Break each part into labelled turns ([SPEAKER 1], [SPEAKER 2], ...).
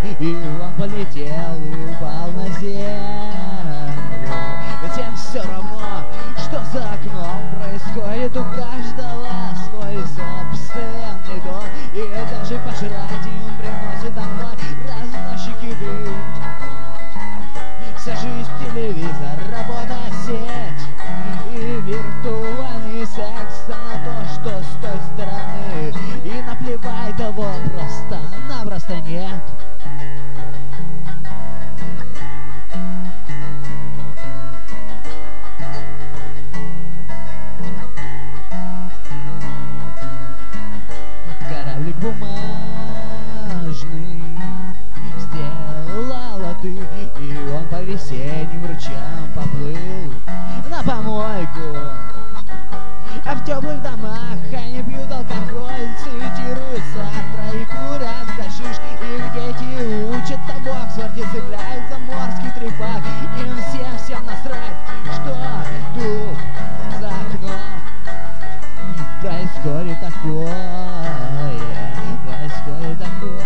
[SPEAKER 1] и он полетел и упал на землю. Всем все равно, что за окном происходит, у каждого свой собственный дом, и даже пожрать им приносит домой разносчики дым. Вся жизнь телевизор, работа, сеть и виртуальный секс, а то, что с той стороны, и наплевать того просто-напросто нет. Кораблик бумажный сделала ты, и он по весенним ручьям поплыл на помойку. А в теплых домах они пьют алкоголь, цитируют Сартра и курят гашиш. Их дети учатся в Оксфорде, цепляются морский трепак. Им всем насрать, что тут за окном происходит такое, происходит такое.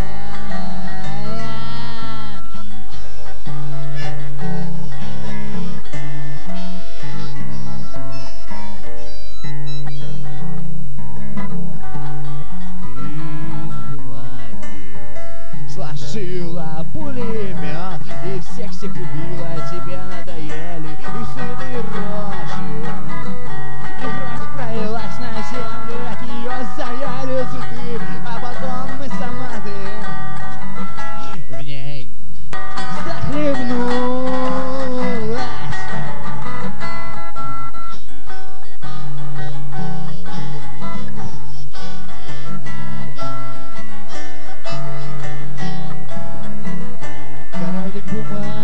[SPEAKER 1] Сложила пулемет и всех убила, тебе надоели и сытые рожи. И кровь пролилась на землю, от нее завяли цветы, а потом мы самады в ней захлебнулась. Кораблик бумажный